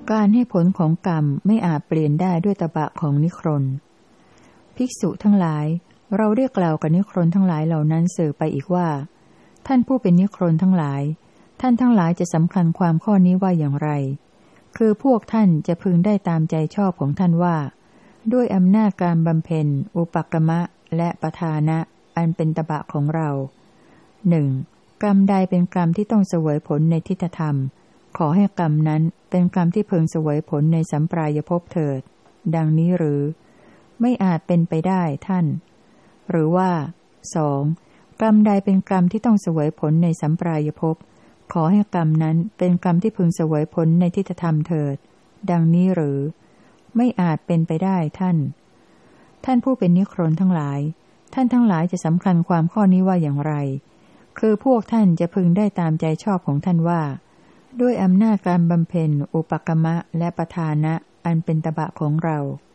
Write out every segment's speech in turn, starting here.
การให้ผลของกรรมไม่อาจเปลี่ยนได้ด้วยตบะของนิครนภิกษุทั้งหลายเราได้กล่าวกับนิครนทั้งหลายเหล่านั้นสืบไปอีกว่าท่านผู้เป็นนิครนทั้งหลายท่านทั้งหลายจะสำคัญความข้อนี้ว่าอย่างไรคือพวกท่านจะพึงได้ตามใจชอบของท่านว่าด้วยอำนาจการบำเพ็ญอุปกมะและปทานะอันเป็นตบะของเราหนึ่งกรรมใดเป็นกรรมที่ต้องเสวยผลในทิฏฐธรรมขอให้กรรมนั้นเป็นกรรมที่พึงเสวยผลในสัมปรายภพเถิดดังนี้หรือไม่อาจเป็นไปได้ท่านหรือว่าสองกรรมใดเป็นกรรมที่ต้องเสวยผลในสัมปรายภพขอให้กรรมนั้นเป็นกรรมที่พึงเสวยผลในทิฏฐธรรมเถิดดังนี้หรือไม่อาจเป็นไปได้ท่านผู้เป็นนิครนทั้งหลายท่านทั้งหลายจะสำคัญความข้อนี้ว่าอย่างไรคือพวกท่านจะพึงได้ตามใจชอบของท่านว่าด้วยอำนาจการบำเพ็ญอุปกมะและปทานะอันเป็นตบะของเรา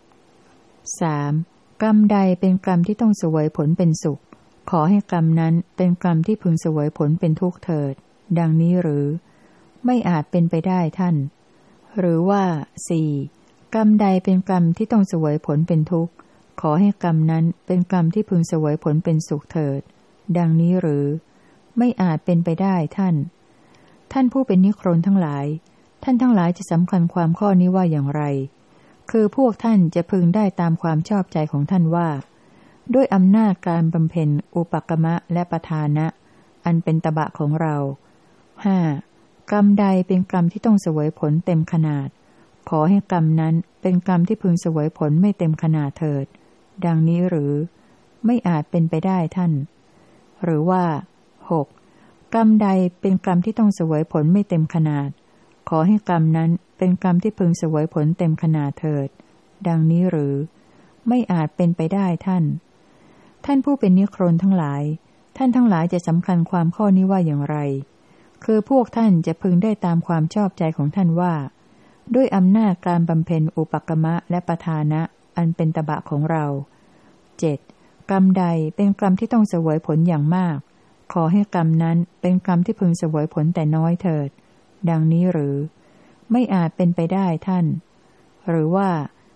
3. กรรมใดเป็นกรรมที่ต้องเสวยผลเป็นสุขขอให้กรรมนั้นเป็นกรรมที่พึงเสวยผลเป็นทุกข์เถิดดังนี้หรือไม่อาจเป็นไปได้ท่านหรือว่า 4. กรรมใดเป็นกรรมที่ต้องเสวยผลเป็นทุกข์ขอให้กรรมนั้นเป็นกรรมที่พึงเสวยผลเป็นสุขเถิดดังนี้หรือไม่อาจเป็นไปได้ท่านผู้เป็นนิครนทั้งหลายท่านทั้งหลายจะสำคัญความข้อนี้ว่าอย่างไรคือพวกท่านจะพึงได้ตามความชอบใจของท่านว่าด้วยอำนาจการบำเพ็ญอุปกมะและปทานะอันเป็นตบะของเรา 5. กรรมใดเป็นกรรมที่ต้องเสวยผลเต็มขนาดขอให้กรรมนั้นเป็นกรรมที่พึงเสวยผลไม่เต็มขนาดเถิดดังนี้หรือไม่อาจเป็นไปได้ท่านหรือว่า 6. กรรมใดเป็นกรรมที่ต้องเสวยผลไม่เต็มขนาดขอให้กรรมนั้นเป็นกรรมที่พึงเสวยผลเต็มขนาดเถิดดังนี้หรือไม่อาจเป็นไปได้ท่านผู้เป็นนิครนทั้งหลายท่านทั้งหลายจะสำคัญความข้อนี้ว่าอย่างไรคือพวกท่านจะพึงได้ตามความชอบใจของท่านว่าด้วยอำนาจการบำเพ็ญอุปกมะและปทานะอันเป็นตบะของเรา 7. กรรมใดเป็นกรรมที่ต้องเสวยผลอย่างมากขอให้กรรมนั้นเป็นกรรมที่พึงเสวยผลแต่น้อยเถิดดังนี้หรือไม่อาจเป็นไปได้ท่านหรือว่า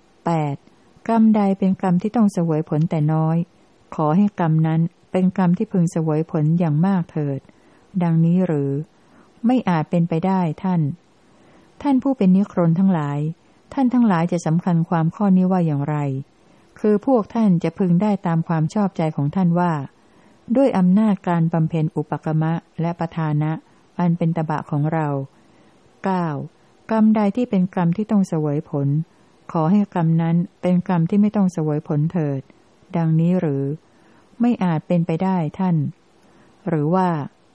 8. กรรมใดเป็นกรรมที่ต้องเสวยผลแต่น้อยขอให้กรรมนั้นเป็นกรรมที่พึงเสวยผลอย่างมากเถิดดังนี้หรือไม่อาจเป็นไปได้ท่านผู้เป็นนิครนทั้งหลายท่านทั้งหลายจะสำคัญความข้อนี้ว่าอย่างไรคือพวกท่านจะพึงได้ตามความชอบใจของท่านว่าด้วยอำนาจการบำเพ็ญอุปกมะและปทานะอันเป็นตบะของเรา 9. กรรมใดที่เป็นกรรมที่ต้องเสวยผลขอให้กรรมนั้นเป็นกรรมที่ไม่ต้องเสวยผลเถิดดังนี้หรือไม่อาจเป็นไปได้ท่านหรือว่า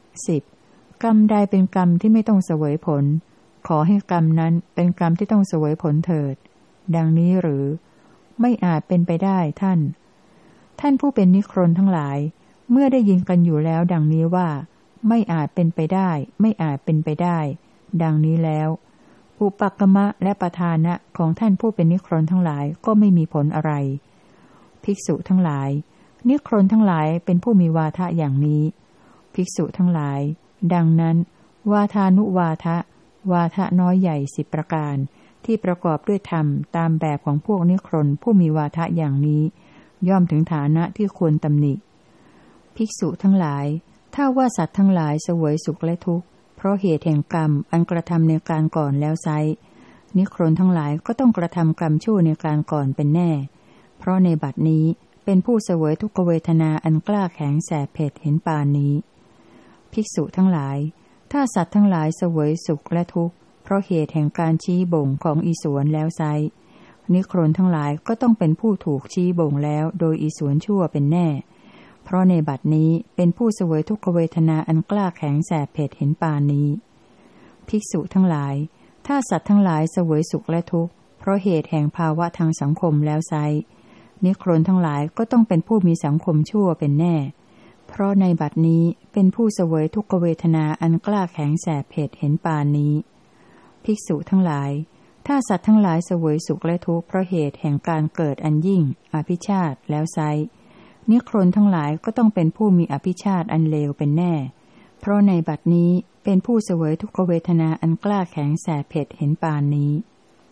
10. กรรมใดเป็นกรรมที่ไม่ต้องเสวยผลขอให้กรรมนั้นเป็นกรรมที่ต้องเสวยผลเถิดดังนี้หรือไม่อาจเป็นไปได้ท่านผู้เป็นนิครนทั้งหลายเมื่อได้ยินกันอยู่แล้วดังนี้ว่าไม่อาจเป็นไปได้ไม่อาจเป็นไปได้ดังนี้แล้วอุปกมะและปทานะของท่านผู้เป็นนิครนทั้งหลายก็ไม่มีผลอะไรภิกษุทั้งหลายนิครนทั้งหลายเป็นผู้มีวาทะอย่างนี้ภิกษุทั้งหลายดังนั้นวาทานุวาทะวาทะน้อยใหญ่10ประการที่ประกอบด้วยธรรมตามแบบของพวกนิครนผู้มีวาทะอย่างนี้ย่อมถึงฐานะที่ควรตำหนิภิกษุทั้งหลายถ้าว่าสัตว์ทั้งหลายเสวยสุขและทุกข์เพราะเหตุแห่งกรรมอันกระทำในการก่อนแล้วไซร้นิครนทั้งหลายก็ต้องกระทำกรรมชั่วในการก่อนเป็นแน่เพราะในบัดนี้เป็นผู้เสวยทุกขเวทนาอันกล้าแข็งแสบเผ็ดเห็นปานนี้ภิกษุทั้งหลายถ้าสัตว์ทั้งหลายเสวยสุขและทุกข์เพราะเหตุแห่งการชี้บ่งของอิศวรแล้วไซร้นิครนทั้งหลายก็ต้องเป็นผู้ถูกชี้บ่งแล้วโดยอิศวรชั่วเป็นแน่เพราะในบัดนี้เป็นผู้เสวยทุกขเวทนาอันกล้าแข็งแสบเผ็ดเห็นปานนี้ภิกษุทั้งหลายถ้าสัตว์ทั้งหลายเสวยสุขและทุกข์เพราะเหตุแห่งภาวะทางสังคมแล้วไซร้นิครนทั้งหลายก็ต้องเป็นผู้มีสังคมชั่วเป็นแน่เพราะในบัดนี้เป็นผู้เสวยทุกขเวทนาอันกล้าแข็งแสบเผ็ดเห็นปานนี้ภิกษุทั้งหลายถ้าสัตว์ทั้งหลายเสวยสุขและทุกข์เพราะเหตุแห่งการเกิดอันยิ่งอภิชาติแล้วไซร้นิครนทั้งหลายก็ต้องเป็นผู้มีอภิชาติอันเลวเป็นแน่เพราะในบัดนี้เป็นผู้เสวยทุกขเวทนาอันกล้าแข็งแสบเผ็ดเห็นปานนี้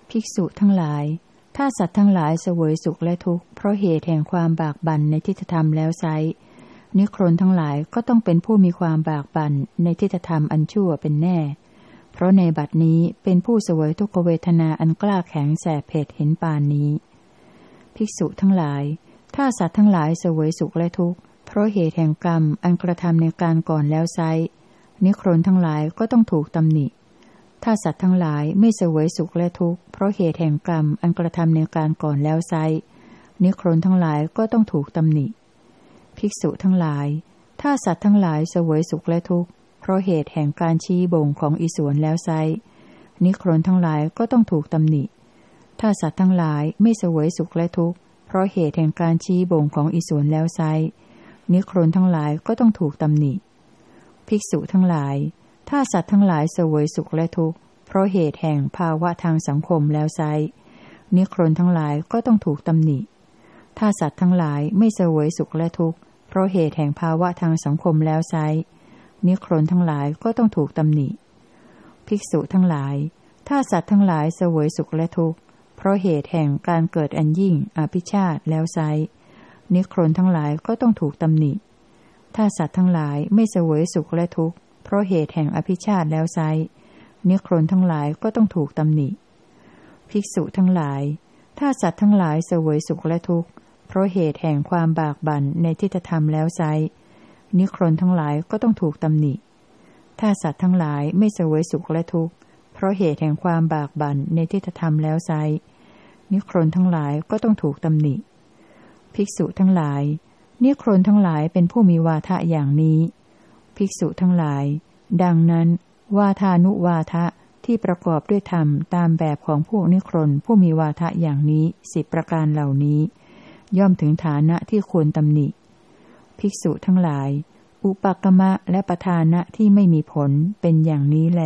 ภิกษุทั้งหลายถ้าสัตว์ทั้งหลายเสวยสุขและทุกข์เพราะเหตุแห่งความบากบั่นในทิฏฐธรรมแล้วไซร้นิครนทั้งหลายก็ต้องเป็นผู้มีความบากบั่นในทิฏฐธรรมอันชั่วเป็นแน่เพราะในบัดนี้เป็นผู้เสวยทุกขเวทนาอันกล้าแข็งแสบเผ็ดเห็นปานนี้ภิกษุทั้งหลายถ้าสัตว์ทั้งหลายเสวยสุขและทุกข์เพราะเหตุแห่งกรรมอันกระทำในการก่อนแล้วไซร้นิครนทั้งหลายก็ต้องถูกตำหนิถ้าสัตว์ทั้งหลายไม่เสวยสุขและทุกข์เพราะเหตุแห่งกรรมอันกระทำในการก่อนแล้วไซร้นิครนทั้งหลายก็ต้องถูกตำหนิภิกษุทั้งหลายถ้าสัตว์ทั้งหลายเสวยสุขและทุกข์เพราะเหตุแห่งการชี้บ่งของอิศวรแล้วไซร้นิครนทั้งหลายก็ต้องถูกตำหนิถ้าสัตว์ทั้งหลายไม่เสวยสุขและทุกข์เพราะเหตุแห่งการชี้บ่งของอิศวรแล้วไซร้นิครนทั้งหลายก็ต้องถูกตำหนิภิกษุทั้งหลายถ้าสัตว์ทั้งหลายเสวยสุขและทุกข์เพราะเหตุแห่งภาวะทางสังคมแล้วไซร้นิครนทั้งหลายก็ต้องถูกตำหนิถ้าสัตว์ทั้งหลายไม่เสวยสุขและทุกข์เพราะเหตุแห่งภาวะทางสังคมแล้วไซร้นิครนทั้งหลายก็ต้องถูกตำหนิภิกษุทั้งหลายถ้าสัตว์ทั้งหลายเสวยสุขและทุกข์เพราะเหตุแห่งการเกิดอันยิ่งอภิชาติแล้วไซร้นิครนทั้งหลายก็ต้องถูกตำหนิถ้าสัตว์ทั้งหลายไม่เสวยสุขและทุกข์เพราะเหตุแห่งอภิชาติแล้วไซร้นิครนทั้งหลายก็ต้องถูกตำหนิภิกษุทั้งหลายถ้าสัตว์ทั้งหลายเสวยสุขและทุกข์เพราะเหตุแห่งความบากบั่นในทิฏฐธรรมแล้วไซร้นิครนทั้งหลายก็ต้องถูกตำหนิถ้าสัตว์ทั้งหลายไม่เสวยสุขและทุกข์เพราะเหตุแห่งความบากบั่นในทิฏฐธรรมแล้วไซร้นิครนทั้งหลายก็ต้องถูกตำหนิภิกษุทั้งหลายนิครนทั้งหลายเป็นผู้มีวาทะอย่างนี้ภิกษุทั้งหลายดังนั้นวาทานุวาทะที่ประกอบด้วยธรรมตามแบบของพวกนิครนผู้มีวาทะอย่างนี้10ประการเหล่านี้ย่อมถึงฐานะที่ควรตำหนิภิกษุทั้งหลายอุปกมะและปทานะที่ไม่มีผลเป็นอย่างนี้แล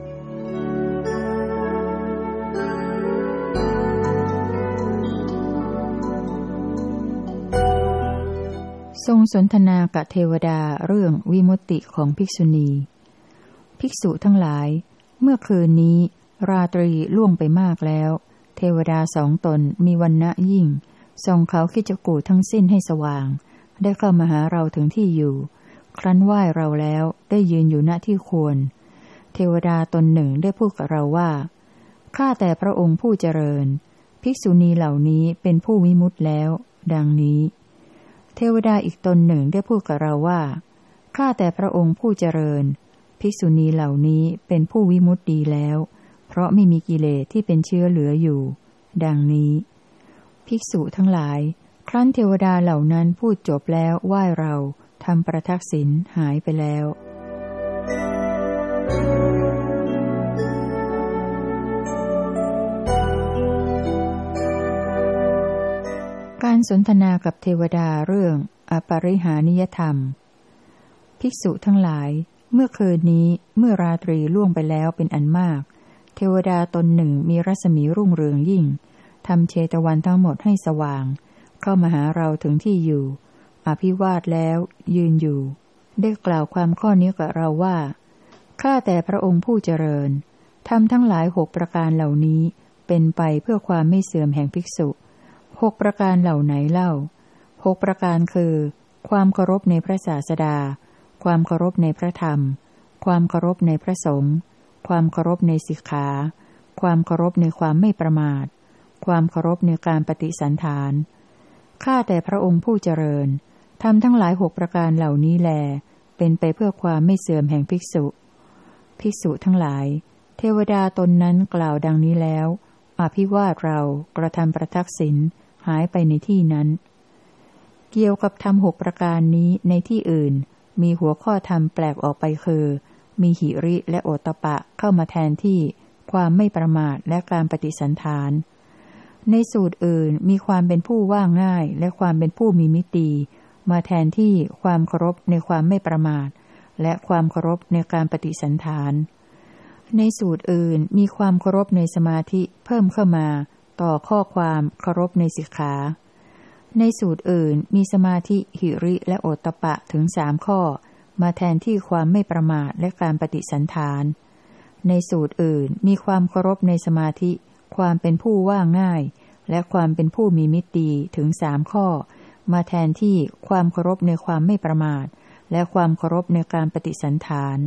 ทรงสนทนากับเทวดาเรื่องวิมุตติของภิกษุณีภิกษุทั้งหลายเมื่อคืนนี้ราตรีล่วงไปมากแล้วเทวดา2 ตนมีวรรณะยิ่งส่องเขาคิจกูฏทั้งสิ้นให้สว่างได้เข้ามาหาเราถึงที่อยู่ครั้นไหว้เราแล้วได้ยืนอยู่ณที่ควรเทวดาตนหนึ่งได้พูดกับเราว่าข้าแต่พระองค์ผู้เจริญภิกษุณีเหล่านี้เป็นผู้วิมุตติแล้วดังนี้เทวดาอีกตนหนึ่งได้พูดกับเราว่าข้าแต่พระองค์ผู้เจริญภิกษุณีเหล่านี้เป็นผู้วิมุตติดีแล้วเพราะไม่มีกิเลสที่เป็นเชื้อเหลืออยู่ดังนี้ภิกษุทั้งหลายครั้นเทวดาเหล่านั้นพูดจบแล้วไหว้เราทำประทักษิณหายไปแล้วการสนทนากับเทวดาเรื่องอปริหานิยธรรมภิกษุทั้งหลายเมื่อคืนนี้เมื่อราตรีล่วงไปแล้วเป็นอันมากเทวดาตนหนึ่งมีรัศมีรุ่งเรืองยิ่งทำเชตวันทั้งหมดให้สว่างเข้ามาหาเราถึงที่อยู่อภิวาทแล้วยืนอยู่ได้กล่าวความข้อนี้กับเราว่าข้าแต่พระองค์ผู้เจริญธรรมทั้งหลาย6ประการเหล่านี้เป็นไปเพื่อความไม่เสื่อมแห่งภิกษุ6ประการเหล่าไหนเล่า6ประการคือความเคารพในพระศาสดาความเคารพในพระธรรมความเคารพในพระสงฆ์ความเคารพในสิกขาความเคารพในความไม่ประมาทความเคารพในการปฏิสันถานข้าแต่พระองค์ผู้เจริญธรรมทั้งหลาย6ประการเหล่านี้แลเป็นไปเพื่อความไม่เสื่อมแห่งภิกษุภิกษุทั้งหลายเทวดาตนนั้นกล่าวดังนี้แล้วอภิวาทเรากระทำประทักษิณหายไปในที่นั้นเกี่ยวกับธรรม6ประการนี้ในที่อื่นมีหัวข้อธรรมแปลกออกไปคือมีหิริและโอตตัปปะเข้ามาแทนที่ความไม่ประมาทและการปฏิสันถานในสูตรอื่นมีความเป็นผู้ว่าง่ายและความเป็นผู้มีมิตรีมาแทนที่ความเคารพในความไม่ประมาทและความเคารพในการปฏิสันถานในสูตรอื่นมีความเคารพในสมาธิเพิ่มเข้ามาต่อข้อความเคารพในสิกขาในสูตรอื่นมีสมาธิหิริและโอตตัปปะถึง3ข้อมาแทนที่ความไม่ประมาทและการปฏิสันถานในสูตรอื่นมีความเคารพในสมาธิคความเป็นผู้ว่าง่ายและความเป็นผู้มีมิตรดีถึง3 ข้อมาแทนที่ความเคารพในความไม่ประมาทและความเคารพในการปฏิสันถาน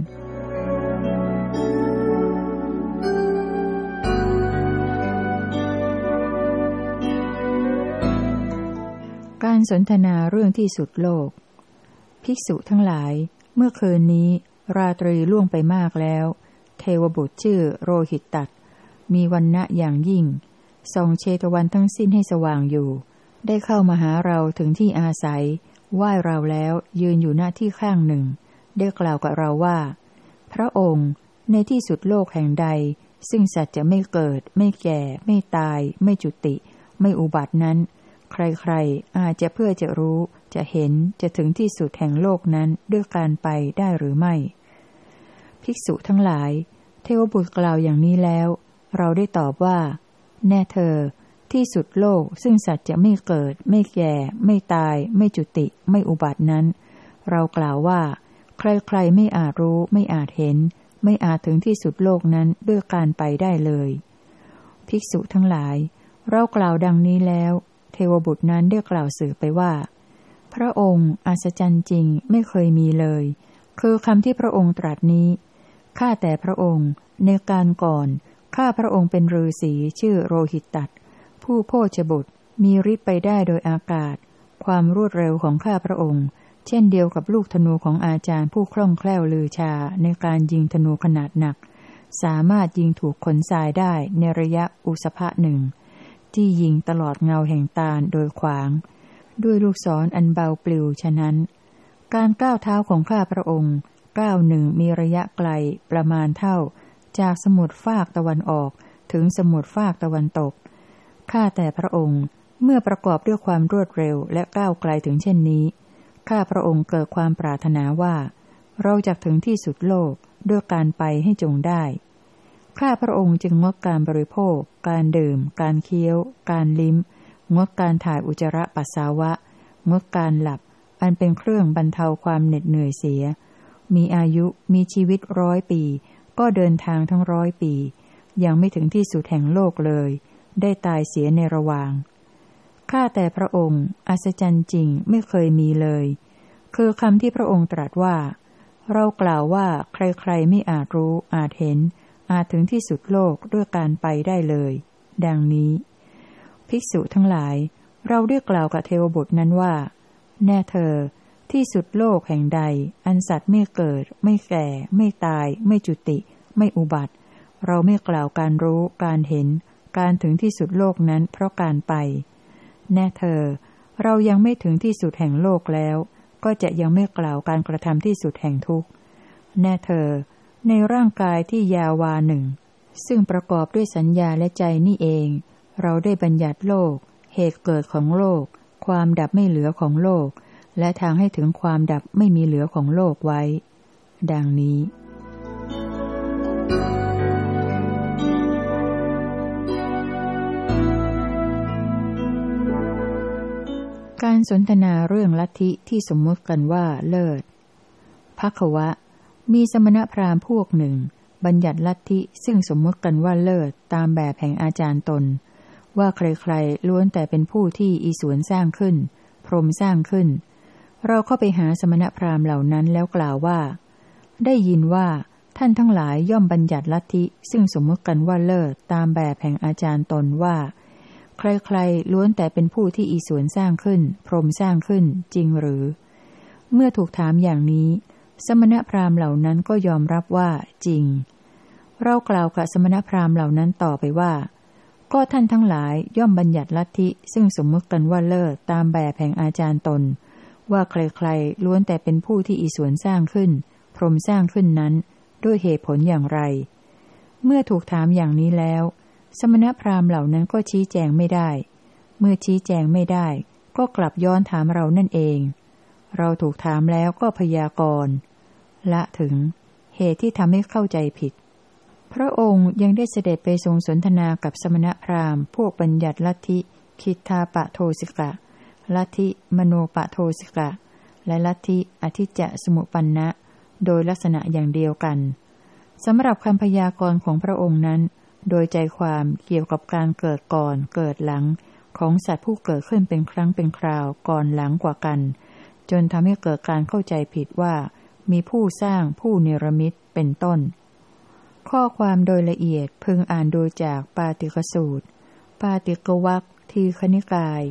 การสนทนาเรื่องที่สุดโลกภิกษุทั้งหลายเมื่อคืนนี้ราตรีล่วงไปมากแล้วเทวบุตรชื่อโรหิตตัสมีวรรณะอย่างยิ่งส่องเชตวันทั้งสิ้นให้สว่างอยู่ได้เข้ามาหาเราถึงที่อาศัยไหว้เราแล้วยืนอยู่หน้าที่ข้างหนึ่งได้กล่าวกับเราว่าพระองค์ในที่สุดโลกแห่งใดซึ่งสัตว์จะไม่เกิดไม่แก่ไม่ตายไม่จุติไม่อุบัตินั้นใครๆอาจจะเพื่อจะรู้จะเห็นจะถึงที่สุดแห่งโลกนั้นด้วยการไปได้หรือไม่ภิกษุทั้งหลายเทวบุตรกล่าวอย่างนี้แล้วเราได้ตอบว่าแน่เธอที่สุดโลกซึ่งสัตว์จะไม่เกิดไม่แก่ไม่ตายไม่จุติไม่อุบัตินั้นเรากล่าวว่าใครๆไม่อาจรู้ไม่อาจเห็นไม่อาจถึงที่สุดโลกนั้นด้วยการไปได้เลยภิกษุทั้งหลายเรากล่าวดังนี้แล้วเทวบุตรนั้นได้กล่าวสืบไปว่าพระองค์อัศจรรย์จริงไม่เคยมีเลยคือคำที่พระองค์ตรัสนี้ข้าแต่พระองค์ในการก่อนข้าพระองค์เป็นฤาษีชื่อโรหิตตัสผู้โพชบุตรมีฤทธิ์ไปได้โดยอากาศความรวดเร็วของข้าพระองค์เช่นเดียวกับลูกธนูของอาจารย์ผู้คล่องแคล่วลือชาในการยิงธนูขนาดหนักสามารถยิงถูกขนทรายได้ในระยะอุสภะหนึ่งที่ยิงตลอดเงาแห่งตาลโดยขวางด้วยลูกศรอันเบาปลิวฉะนั้นการก้าวเท้าของข้าพระองค์ก้าวหนึ่งมีระยะไกลประมาณเท่าจากสมุทรฟากตะวันออกถึงสมุทรฟากตะวันตกข้าแต่พระองค์เมื่อประกอบด้วยความรวดเร็วและก้าวไกลถึงเช่นนี้ข้าพระองค์เกิดความปรารถนาว่าเราจะถึงที่สุดโลกด้วยการไปให้จงได้ข้าพระองค์จึงงดการบริโภคการดื่มการเคี้ยวการลิ้มงดการถ่ายอุจจาระปัสสาวะงดการหลับอันเป็นเครื่องบรรเทาความเหน็ดเหนื่อยเสียมีอายุมีชีวิต100 ปีก็เดินทางทั้ง100 ปียังไม่ถึงที่สุดแห่งโลกเลยได้ตายเสียในระหว่างข้าแต่พระองค์อัศจรรย์จริงไม่เคยมีเลยคือคำที่พระองค์ตรัสว่าเรากล่าวว่าใครๆไม่อาจรู้อาจเห็นอาจถึงที่สุดโลกด้วยการไปได้เลยดังนี้ภิกษุทั้งหลายเราได้กล่าวกับเทวบุตรนั้นว่าแน่เธอที่สุดโลกแห่งใดอันสัตว์ไม่เกิดไม่แก่ไม่ตายไม่จุติไม่อุบัติเราไม่กล่าวการรู้การเห็นการถึงที่สุดโลกนั้นเพราะการไปแน่เธอเรายังไม่ถึงที่สุดแห่งโลกแล้วก็จะยังไม่กล่าวการกระทำที่สุดแห่งทุกข์แน่เธอในร่างกายที่ยาวาหนึ่งซึ่งประกอบด้วยสัญญาและใจนี่เองเราได้บัญญัติโลกเหตุเกิดของโลกความดับไม่เหลือของโลกและทางให้ถึงความดับไม่มีเหลือของโลกไว้ดังนี้การสนทนาเรื่องลัทธิที่สมมติกันว่าเลิศภัคควะมีสมณพราหมณ์พวกหนึ่งบัญญัติลัทธิซึ่งสมมติกันว่าเลิศตามแบบแห่งอาจารย์ตนว่าใครๆล้วนแต่เป็นผู้ที่อีศวรสร้างขึ้นพรหมสร้างขึ้นเราเข้าไปหาสมณพราหมณ์เหล่านั้นแล้วกล่าวว่าได้ยินว่าท่านทั้งหลายย่อมบัญญัติลัทธิซึ่งสมมติกันว่าเลิศตามแบบแห่งอาจารย์ตนว่าใครๆล้วนแต่เป็นผู้ที่อีศวรสร้างขึ้นพรหมสร้างขึ้นจริงหรือเมื่อถูกถามอย่างนี้สมณพราหมณ์เหล่านั้นก็ยอมรับว่าจริงเรากล่าวกับสมณพราหมณ์เหล่านั้นต่อไปว่าก็ท่านทั้งหลายย่อมบัญญัติลัทธิซึ่งสมมติกันว่าเลิศตามแบบแห่งอาจารย์ตนว่าใครๆล้วนแต่เป็นผู้ที่อีศวรสร้างขึ้นพรหมสร้างขึ้นนั้นด้วยเหตุผลอย่างไรเมื่อถูกถามอย่างนี้แล้วสมณพราหมณ์เหล่านั้นก็ชี้แจงไม่ได้เมื่อชี้แจงไม่ได้ก็กลับย้อนถามเรานั่นเองเราถูกถามแล้วก็พยากรณ์ละถึงเหตุที่ทำให้เข้าใจผิดพระองค์ยังได้เสด็จไปทรงสนทนากับสมณพราหมณ์พวกบัญญัติลัทธิคิทธาปะโทสิกะลัทธิมโนปะโทสิกะและลัทธิอธิจจสมุปปันนะโดยลักษณะอย่างเดียวกันสำหรับคำพยากรณ์ของพระองค์นั้นโดยใจความเกี่ยวกับการเกิดก่อนเกิดหลังของสัตว์ผู้เกิดขึ้นเป็นครั้งเป็นคราวก่อนหลังกว่ากันจนทำให้เกิดการเข้าใจผิดว่ามีผู้สร้างผู้เนรมิตเป็นต้นข้อความโดยละเอียดพึงอ่านดูจากปาติกสูตรปาติกวรรคทีฆนิกาย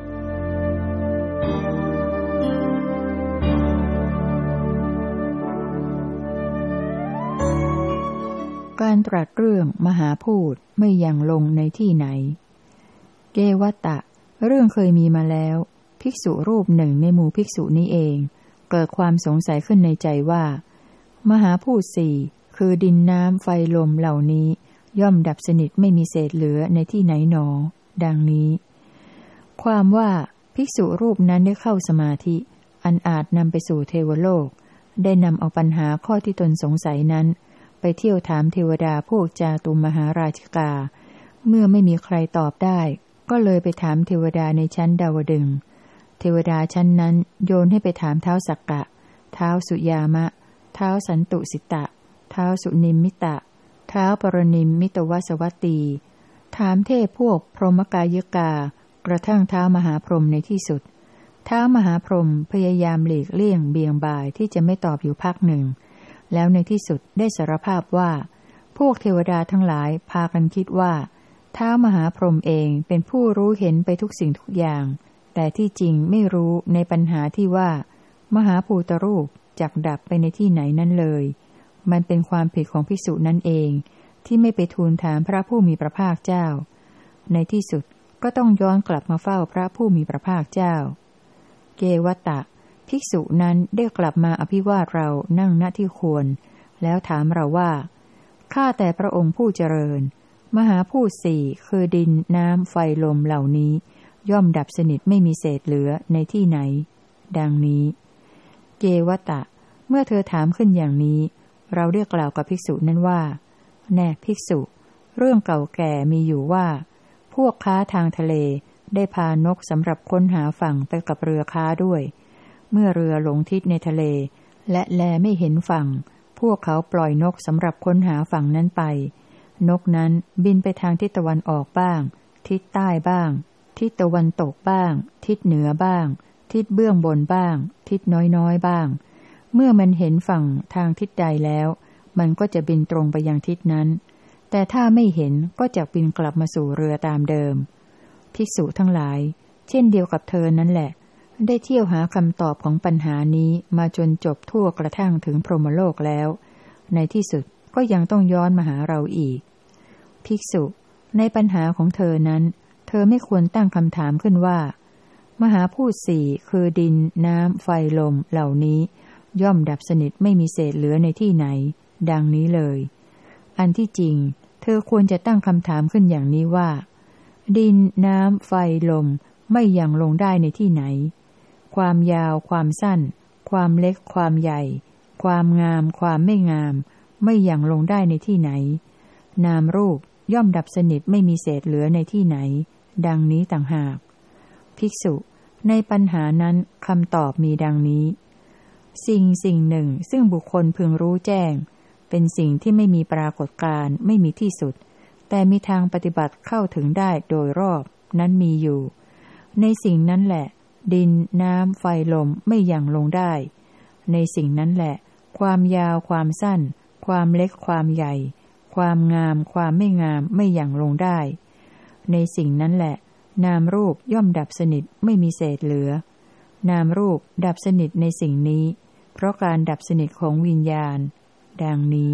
การตรัสเรื่องมหาพูดไม่ยังลงในที่ไหนเกวัตตะเรื่องเคยมีมาแล้วภิกษุรูปหนึ่งในหมู่ภิกษุนี้เองเกิดความสงสัยขึ้นในใจว่ามหาพูดสี่คือดินน้ำไฟลมเหล่านี้ย่อมดับสนิทไม่มีเศษเหลือในที่ไหนหนอดังนี้ความว่าภิกษุรูปนั้นได้เข้าสมาธิอันอาจนำไปสู่เทวโลกได้นำเอาปัญหาข้อที่ตนสงสัยนั้นไปเที่ยวถามเทวดาพวกจาตุมหาราชิกาเมื่อไม่มีใครตอบได้ก็เลยไปถามเทวดาในชั้นดาวดึงส์เทวดาชั้นนั้นโยนให้ไปถามท้าวสักกะท้าวสุยามะท้าวสันตุสิตะท้าวสุนิมมิตะท้าวปรนิมมิตวสวัตตีถามเทพพวกพรหมกายกากระทั่งท้าวมหาพรหมในที่สุดท้าวมหาพรหมพยายามหลีกเลี่ยงเบี่ยงบ่ายที่จะไม่ตอบอยู่พักหนึ่งแล้วในที่สุดได้สารภาพว่าพวกเทวดาทั้งหลายพากันคิดว่าท้าวมหาพรหมเองเป็นผู้รู้เห็นไปทุกสิ่งทุกอย่างแต่ที่จริงไม่รู้ในปัญหาที่ว่ามหาภูตรูปจักดับไปในที่ไหนนั้นเลยมันเป็นความผิดของภิกษุนั้นเองที่ไม่ไปทูลถามพระผู้มีพระภาคเจ้าในที่สุดก็ต้องย้อนกลับมาเฝ้าพระผู้มีพระภาคเจ้าเกวัตตะภิกษุนั้นได้กลับมาอภิวาทเรานั่งณที่ควรแล้วถามเราว่าข้าแต่พระองค์ผู้เจริญมหาพูดสี่คือดินน้ำไฟลมเหล่านี้ย่อมดับสนิทไม่มีเศษเหลือในที่ไหนดังนี้เกวัตตะเมื่อเธอถามขึ้นอย่างนี้เราเรียกกล่าวกับภิกษุนั้นว่าแน่ภิกษุเรื่องเก่าแก่มีอยู่ว่าพวกค้าทางทะเลได้พานกสำหรับค้นหาฝั่งไปกับเรือค้าด้วยเมื่อเรือหลงทิศในทะเลและแลไม่เห็นฝั่งพวกเขาปล่อยนกสำหรับค้นหาฝั่งนั้นไปนกนั้นบินไปทางทิศตะวันออกบ้างทิศใต้บ้างทิศตะวันตกบ้างทิศเหนือบ้างทิศเบื้องบนบ้างทิศน้อยๆบ้างเมื่อมันเห็นฝั่งทางทิศใดแล้วมันก็จะบินตรงไปยังทิศนั้นแต่ถ้าไม่เห็นก็จะบินกลับมาสู่เรือตามเดิมภิกษุทั้งหลายเช่นเดียวกับเธอนั่นแหละได้เที่ยวหาคำตอบของปัญหานี้มาจนจบทั่วกระทั่งถึงพรหมโลกแล้วในที่สุดก็ยังต้องย้อนมาหาเราอีกภิกษุในปัญหาของเธอนั้นเธอไม่ควรตั้งคำถามขึ้นว่ามหาพูดสี่คือดินน้ำไฟลมเหล่านี้ย่อมดับสนิทไม่มีเศษเหลือในที่ไหนดังนี้เลยอันที่จริงเธอควรจะตั้งคำถามขึ้นอย่างนี้ว่าดินน้ำไฟลมไม่ยังลงได้ในที่ไหนความยาวความสั้นความเล็กความใหญ่ความงามความไม่งามไม่ยังลงได้ในที่ไหนนามรูปย่อมดับสนิทไม่มีเศษเหลือในที่ไหนดังนี้ต่างหากภิกษุในปัญหานั้นคำตอบมีดังนี้สิ่งหนึ่งซึ่งบุคคลพึงรู้แจ้งเป็นสิ่งที่ไม่มีปรากฏการณ์ไม่มีที่สุดแต่มีทางปฏิบัติเข้าถึงได้โดยรอบนั้นมีอยู่ในสิ่งนั้นแหละดินน้ำไฟลมไม่ยังลงได้ในสิ่งนั้นแหละความยาวความสั้นความเล็กความใหญ่ความงามความไม่งามไม่ยังลงได้ในสิ่งนั้นแหละนามรูปย่อมดับสนิทไม่มีเศษเหลือนามรูปดับสนิทในสิ่งนี้เพราะการดับสนิทของวิญญาณดังนี้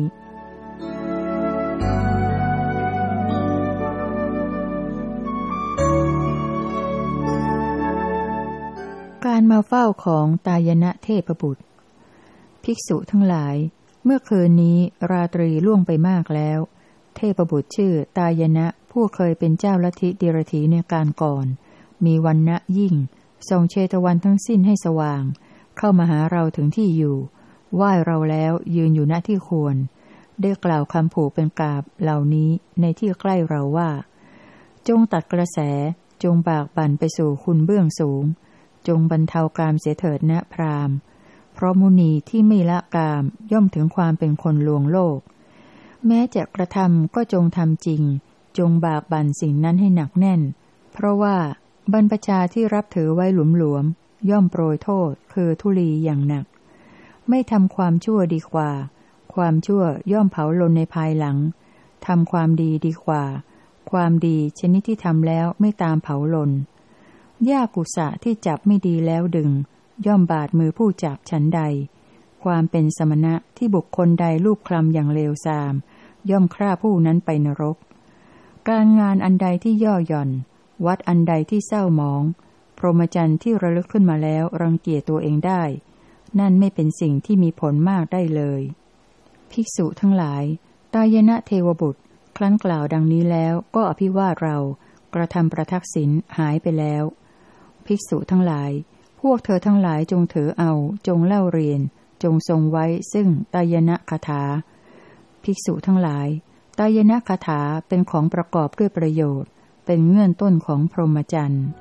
การมาเฝ้าของตายนะเทพบุตรภิกษุทั้งหลายเมื่อคืนนี้ราตรีล่วงไปมากแล้วเทพบุตรชื่อตายนะผู้เคยเป็นเจ้าลัทธิดิรถีในการก่อนมีวรรณะยิ่งทรงเชตวันทั้งสิ้นให้สว่างเข้ามาหาเราถึงที่อยู่ไหว้เราแล้วยืนอยู่ณที่ควรได้กล่าวคำผูกเป็นกาบเหล่านี้ในที่ใกล้เราว่าจงตัดกระแสจงบากบั่นไปสู่คุณเบื้องสูงจงบรรเทากามเสียเถิดนะพราหมณ์เพราะมุนีที่ไม่ละกามย่อมถึงความเป็นคนลวงโลกแม้จะกระทำก็จงทำจริงจงบากบั่นสิ่งนั้นให้หนักแน่นเพราะว่าบรรพชาที่รับถือไว้หลวมๆย่อมโปรยโทษคือทุลีอย่างหนักไม่ทำความชั่วดีกว่าความชั่วย่อมเผาลนในภายหลังทำความดีดีกว่าความดีชนิดที่ทำแล้วไม่ตามเผาลนหญ้ากุสะที่จับไม่ดีแล้วดึงย่อมบาดมือผู้จับฉันใดความเป็นสมณะที่บุคคลใดลูบคลำอย่างเลวทรามย่อมฆ่าผู้นั้นไปนรกการงานอันใดที่ย่อหย่อนวัดอันใดที่เศร้าหมองพรหมจรรย์ที่ระลึกขึ้นมาแล้วรังเกียจตัวเองได้นั่นไม่เป็นสิ่งที่มีผลมากได้เลยภิกษุทั้งหลายตายนะเทวบุตรครั้นกล่าวดังนี้แล้วก็อภิวาทเรากระทำประทักษิณหายไปแล้วภิกษุทั้งหลายพวกเธอทั้งหลายจงถือเอาจงเล่าเรียนจงทรงไว้ซึ่งตายนะคาถาภิกษุทั้งหลายตายนะคาถาเป็นของประกอบด้วยประโยชน์เป็นเงื่อนต้นของพรหมจรรย์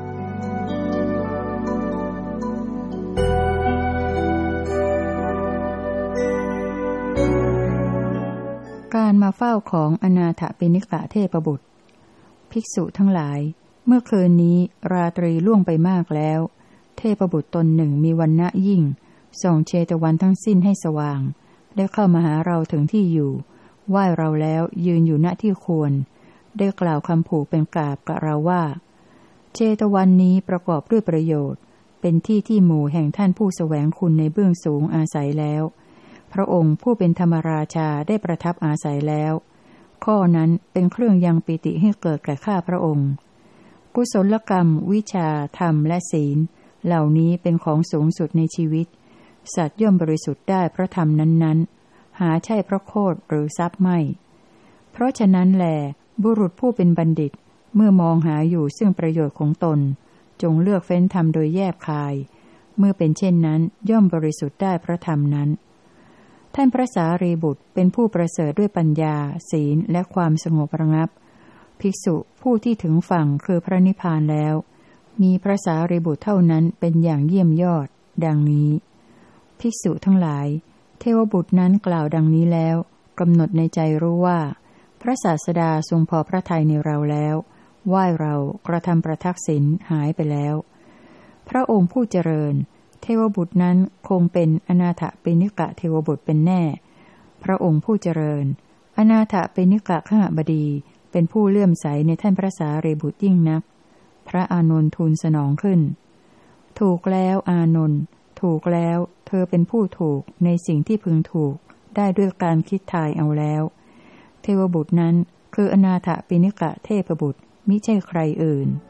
การมาเฝ้าของอนาถปิณกเทพบุตรภิกษุทั้งหลายเมื่อคืนนี้ราตรีล่วงไปมากแล้วเทพบุตรตนหนึ่งมีวรรณะยิ่งส่องเชตวันทั้งสิ้นให้สว่างได้เข้ามาหาเราถึงที่อยู่ไหว้เราแล้วยืนอยู่ณที่ควรได้กล่าวคำผูกเป็นกาบกับเราว่าเชตวันนี้ประกอบด้วยประโยชน์เป็นที่ที่หมู่แห่งท่านผู้แสวงคุณในเบื้องสูงอาศัยแล้วพระองค์ผู้เป็นธรรมราชาได้ประทับอาศัยแล้วข้อนั้นเป็นเครื่องยังปิติให้เกิดแก่ข้าพระองค์กุศลกรรมวิชาธรรมและศีลเหล่านี้เป็นของสูงสุดในชีวิตสัตว์ย่อมบริสุทธิ์ได้เพราะธรรมนั้นๆหาใช่เพราะโคตรหรือทรัพย์ไม่เพราะฉะนั้นแลบุรุษผู้เป็นบัณฑิตเมื่อมองหาอยู่ซึ่งประโยชน์ของตนจงเลือกเฟ้นธรรมโดยแยบคายเมื่อเป็นเช่นนั้นย่อมบริสุทธิ์ได้เพราะธรรมนั้นท่านพระสารีบุตรเป็นผู้ประเสริฐด้วยปัญญาศีลและความสงบระงับภิกษุผู้ที่ถึงฝั่งคือพระนิพพานแล้วมีพระสารีบุตรเท่านั้นเป็นอย่างเยี่ยมยอดดังนี้ภิกษุทั้งหลายเทวบุตรนั้นกล่าวดังนี้แล้วกำหนดในใจรู้ว่าพระศาสดาทรงพอพระทัยในเราแล้วไหว้เรากระทำประทักษิณหายไปแล้วพระองค์ผู้เจริญเทวบุตรนั้นคงเป็นอนาถปิณกเทวบุตรเป็นแน่พระองค์ผู้เจริญอนาถปิณกขหบดีเป็นผู้เลื่อมใสในท่านพระสารีบุตรยิ่งนักพระอานนท์ทูลสนองขึ้นถูกแล้วอานนท์ถูกแล้วเธอเป็นผู้ถูกในสิ่งที่พึงถูกได้ด้วยการคิดทายเอาแล้วเทวบุตรนั้นคืออนาถปิณกเทพบุตรมิใช่ใครอื่น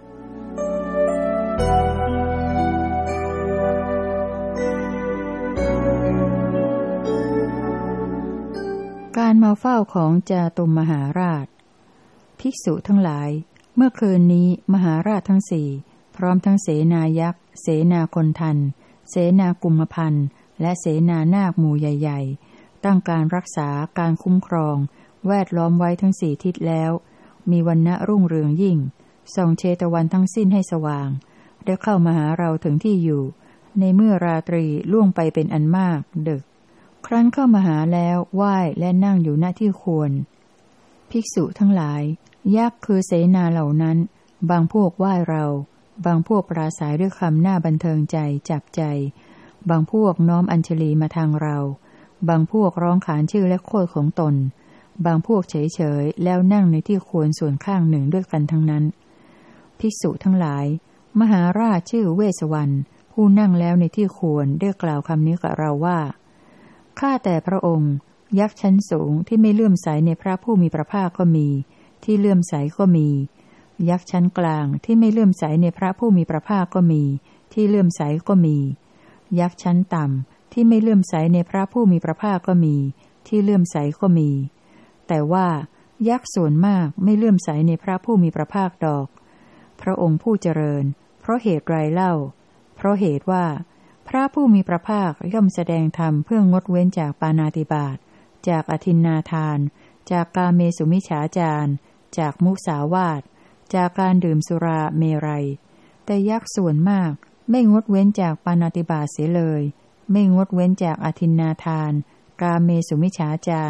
การมาเฝ้าของจาตุมมหาราชภิกษุทั้งหลายเมื่อคืนนี้มหาราชทั้งสี่พร้อมทั้งเสนายักษ์เสนาคนทันเสนากุมพันธ์และเสนานาคหมู่ใหญ่ๆตั้งการรักษาการคุ้มครองแวดล้อมไว้ทั้งสี่ทิศแล้วมีวรรณะรุ่งเรืองยิ่งส่องเชตวันทั้งสิ้นให้สว่างได้เข้ามาหาเราถึงที่อยู่ในเมื่อราตรีล่วงไปเป็นอันมากดึกครั้นเข้ามาหาแล้วไหว้และนั่งอยู่ณที่ควรภิกษุทั้งหลายยักษ์คือเสนาเหล่านั้นบางพวกไหว้เราบางพวกปราศัยด้วยคำหน้าบันเทิงใจจับใจบางพวกน้อมอัญชลีมาทางเราบางพวกร้องขานชื่อและโคดของตนบางพวกเฉยๆแล้วนั่งในที่ควรส่วนข้างหนึ่งด้วยกันทั้งนั้นภิกษุทั้งหลายมหาราชชื่อเวสสวรรณผู้นั่งแล้วในที่ควรได้กล่าวคำนี้กับเราว่าข้าแต่พระองค์ยักษ์ชั้นสูงที่ไม่เลื่อมใสในพระผู้มีพระภาคก็มีที่เลื่อมใสก็มียักษ์ชั้นกลางที่ไม่เลื่อมใสในพระผู้มีพระภาคก็มีที่เลื่อมใสก็มียักษ์ชั้นต่ำที่ไม่เลื่อมใสในพระผู้มีพระภาคก็มีที่เลื่อมใสก็มีแต่ว่ายักษ์ส่วนมากไม่เลื่อมใสในพระผู้มีพระภาคดอกพระองค์ผู้เจริญเพราะเหตุไรเล่าเพราะเหตุว่าพระผู้มีพระภาคย่อมแสดงธรรมเพื่องดเว้นจากปาณาติบาตจากอทินนาทานจากกาเมสุมิจฉาจารจากมุสาวาทจากการดื่มสุราเมรัยแต่ยักษ์ส่วนมากไม่งดเว้นจากปาณาติบาตเสียเลยไม่งดเว้นจากอทินนาทานกาเมสุมิจฉาจาร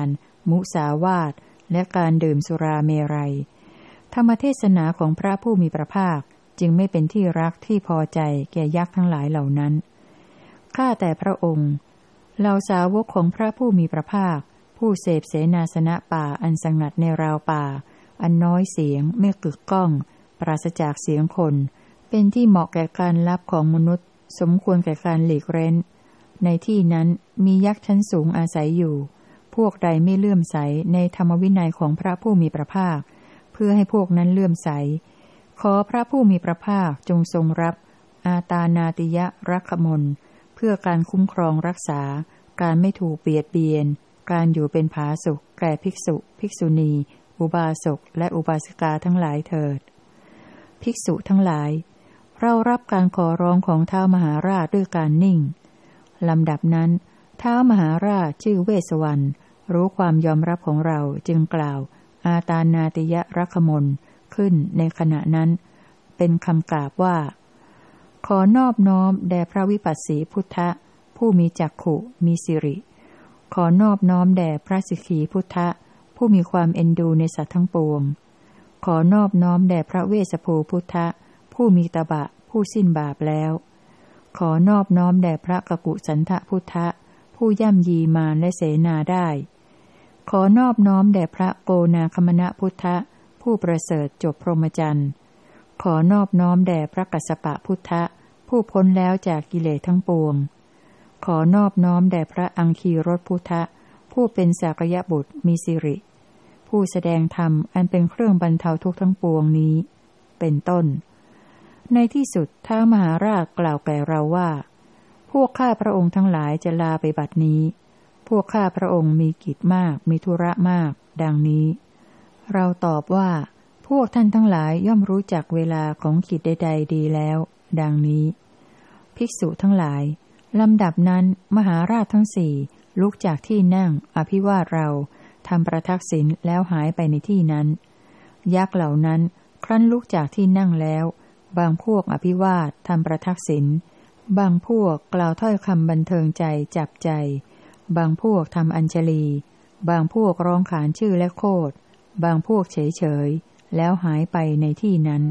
มุสาวาทและการดื่มสุราเมรัยธรรมเทศนาของพระผู้มีพระภาคจึงไม่เป็นที่รักที่พอใจแก่ยักษ์ทั้งหลายเหล่านั้นข้าแต่พระองค์เหล่าสาวกของพระผู้มีพระภาคผู้เสพเสนาสนะป่าอันสงัดในราวป่าอันน้อยเสียงไม่กึกก้องปราศจากเสียงคนเป็นที่เหมาะแก่การลับของมนุษย์สมควรแก่การหลีกเร้นในที่นั้นมียักษ์ชั้นสูงอาศัยอยู่พวกใดไม่เลื่อมใสในธรรมวินัยของพระผู้มีพระภาคเพื่อให้พวกนั้นเลื่อมใสขอพระผู้มีพระภาคจงทรงรับอาตานาติยรักขมลเพื่อการคุ้มครองรักษาการไม่ถูกเบียดเบียนการอยู่เป็นผาสุกแก่ภิกษุภิกษุณีอุบาสกและอุบาสิกาทั้งหลายเถิดภิกษุทั้งหลายเรารับการขอร้องของท้าวมหาราชด้วยการนิ่งลำดับนั้นท้าวมหาราชชื่อเวสสวรรณรู้ความยอมรับของเราจึงกล่าวอาตานาติยรักขมลขึ้นในขณะนั้นเป็นคำกราบว่าขอนอบน้อมแด่พระวิปัสสีพุทธะผู้มีจักขุมีสิริขอนอบน้อมแด่พระสิกขีพุทธะผู้มีความเอ็นดูในสัตว์ทั้งปวงขอนอบน้อมแด่พระเวสสภูพุทธะผู้มีตบะผู้สิ้นบาปแล้วขอนอบน้อมแด่พระกกุสันทพุทธะผู้ย่ำยีมารและเสนาได้ขอนอบน้อมแด่พระโกนาคมณพุทธะผู้ประเสริฐจบพรหมจรรย์ขอนอบน้อมแด่พระกัสสปะพุทธะผู้พ้นแล้วจากกิเลสทั้งปวงขอนอบน้อมแด่พระอังคีรสพุทธะผู้เป็นสากยบุตรมีสิริผู้แสดงธรรมอันเป็นเครื่องบรรเทาทุกข์ทั้งปวงนี้เป็นต้นในที่สุดท้าวมหาราชกล่าวแก่เราว่าพวกข้าพระองค์ทั้งหลายจะลาไปบัดนี้พวกข้าพระองค์มีกิจมากมีธุระมากดังนี้เราตอบว่าพวกท่านทั้งหลายย่อมรู้จักเวลาของกิจใดๆดีแล้วดังนี้ภิกษุทั้งหลายลำดับนั้นมหาราชทั้งสี่ลุกจากที่นั่งอภิวาทเราทำประทักษิณแล้วหายไปในที่นั้นยักษ์เหล่านั้นครั้นลุกจากที่นั่งแล้วบางพวกอภิวาททำประทักษิณบางพวกกล่าวถ้อยคำบันเทิงใจจับใจบางพวกทำอัญชลีบางพวกร้องขานชื่อและโคดบางพวกเฉยๆแล้วหายไปในที่นั้น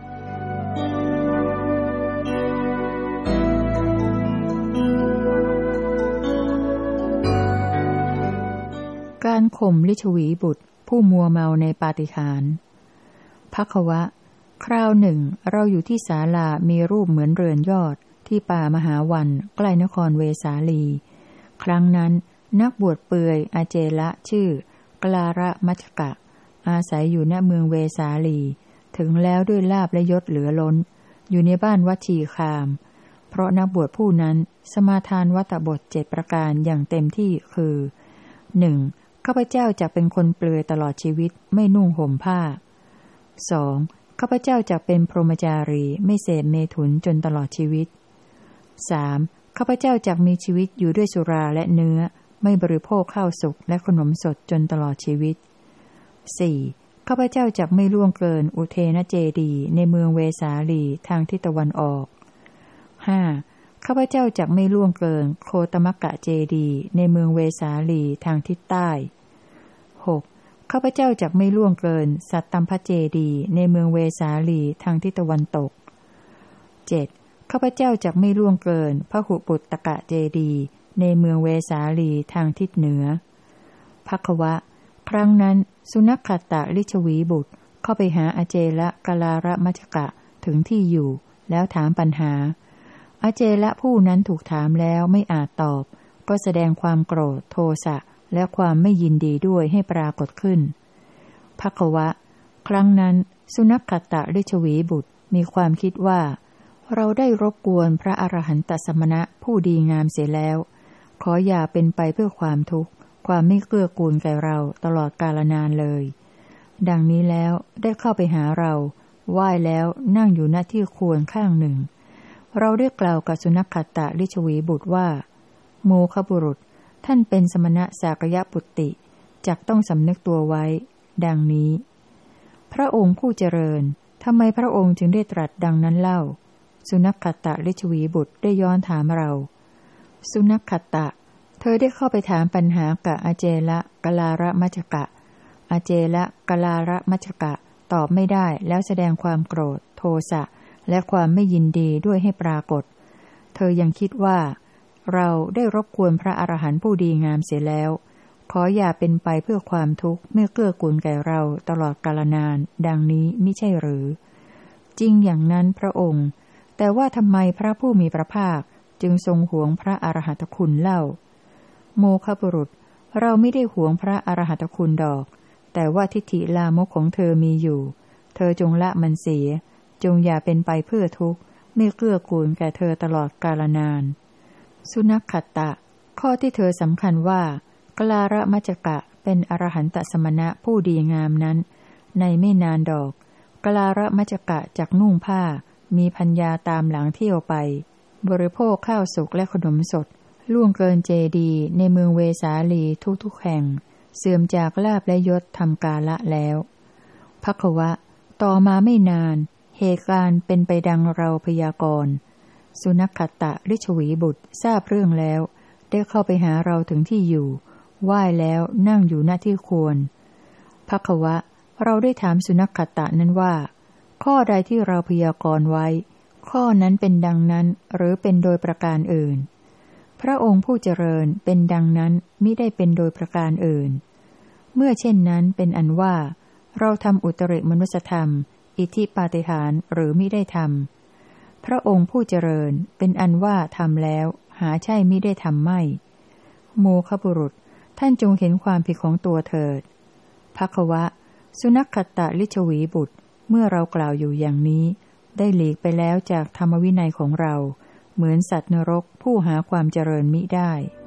การข่มลิชวีบุตรผู้มัวเมาในปาฏิหาริย์ภควะคราวหนึ่งเราอยู่ที่ศาลามีรูปเหมือนเรือนยอดที่ป่ามหาวันใกล้นครเวสาลีครั้งนั้นนักบวชเปือยอาเจละชื่อกลาระมัชกะอาศัยอยู่ณเมืองเวสาลีถึงแล้วด้วยลาภและยศเหลือล้นอยู่ในบ้านวัชีคามเพราะนักบวชผู้นั้นสมาทานวัตบท7ประการอย่างเต็มที่คือ 1. ข้าพเจ้าจะเป็นคนเปลือยตลอดชีวิตไม่นุ่งห่มผ้า 2. ข้าพเจ้าจะเป็นพรหมจารีไม่เสพเมถุนจนตลอดชีวิต 3. ข้าพเจ้าจะมีชีวิตอยู่ด้วยสุราและเนื้อไม่บริโภคข้าวสุกและขนมสดจนตลอดชีวิต 4. ข้าพเจ้าจะไม่ล่วงเกินอุเทนเจดีย์ในเมืองเวสาลีทางทิศตะวันออก 5. ข้าพเจ้าจะไม่ล่วงเกินโคตมกะเจดีย์ในเมืองเวสาลีทางทิศใต้ 6. ข้าพเจ้าจะไม่ล่วงเกินสัตตัมพเจดีย์ในเมืองเวสาลีทางทิศตะวันตก 7. ข้าพเจ้าจะไม่ล่วงเกินพหุปุตตกะเจดีย์ในเมืองเวสาลีทางทิศเหนือภควะครั้งนั้นสุนัขขัตตลิชวีบุตรเข้าไปหาอาเจละกลาระมัชกะถึงที่อยู่แล้วถามปัญหาอาเจละผู้นั้นถูกถามแล้วไม่อาจตอบก็แสดงความโกรธโทสะและความไม่ยินดีด้วยให้ปรากฏขึ้นภควะครั้งนั้นสุนัขขัตตลิชวีบุตรมีความคิดว่าเราได้รบกวนพระอรหันตสมณะผู้ดีงามเสียแล้วขออย่าเป็นไปเพื่อความทุกข์ความไม่เกื้อกูลแก่เราตลอดกาลนานเลยดังนี้แล้วได้เข้าไปหาเราไหว้แล้วนั่งอยู่ณที่ควรข้างหนึ่งเราได้กล่าวกับสุนัขขัตตลิชวีบุตรว่าโมฆบุรุษท่านเป็นสมณะสากยปุตติจักต้องสำนึกตัวไว้ดังนี้พระองค์ผู้เจริญทำไมพระองค์จึงได้ตรัสดังนั้นเล่าสุนัขขัตตลิชวีบุตรได้ย้อนถามเราสุนัขขัตตะธอได้เข้าไปถามปัญหากับอเจละกลาระมัจจกะอเจละกลาระมัจจกะตอบไม่ได้แล้วแสดงความโกรธโทสะและความไม่ยินดีด้วยให้ปรากฏเธอยังคิดว่าเราได้รบกวนพระอรหันต์ผู้ดีงามเสียแล้วขออย่าเป็นไปเพื่อความทุกข์เมื่อเกื้อกูลแก่เราตลอดกาลนานดังนี้มิใช่หรือจริงอย่างนั้นพระองค์แต่ว่าทำไมพระผู้มีพระภาคจึงทรงหวงพระอรหันตคุณเล่าโมฆะบุรุษเราไม่ได้หวงพระอรหันตคุณดอกแต่ว่าทิฏฐิลามกของเธอมีอยู่เธอจงละมันเสียจงอย่าเป็นไปเพื่อทุกข์ไม่เกื้อกูลแก่เธอตลอดกาลนานสุนัขขัตตะข้อที่เธอสำคัญว่ากลาระมัจจกะเป็นอรหันตสมณะผู้ดีงามนั้นในไม่นานดอกกลาระมัจจกะจักนุ่งผ้ามีพัญญาตามหลังเที่ยวไปบริโภคข้าวสุกและขนมสดล่วงเกินเจดีย์ในเมืองเวสาลีทุกแห่งเสื่อมจากลาภและยศทำกาละแล้วภควะต่อมาไม่นานเหตุการณ์เป็นไปดังเราพยากรณ์สุนัขขัตตะฤชวีบุตรทราบเรื่องแล้วได้เข้าไปหาเราถึงที่อยู่ไหว้แล้วนั่งอยู่หน้าที่ควรภควะเราได้ถามสุนัขขัตตะนั้นว่าข้อใดที่เราพยากรณ์ไว้ข้อนั้นเป็นดังนั้นหรือเป็นโดยประการอื่นพระองค์ผู้เจริญเป็นดังนั้นมิได้เป็นโดยประการอื่นเมื่อเช่นนั้นเป็นอันว่าเราทำอุตริมนุสธรรมอิทธิปาฏิหาริย์หรือมิได้ทำพระองค์ผู้เจริญเป็นอันว่าทำแล้วหาใช่มิได้ทำไม่โมฆะบุรุษท่านจงเห็นความผิดของตัวเถิดภควะสุนัขขัตตะฤชวีบุตรเมื่อเรากล่าวอยู่อย่างนี้ได้หลีกไปแล้วจากธรรมวินัยของเราเหมือนสัตว์นรกผู้หาความเจริญมิได้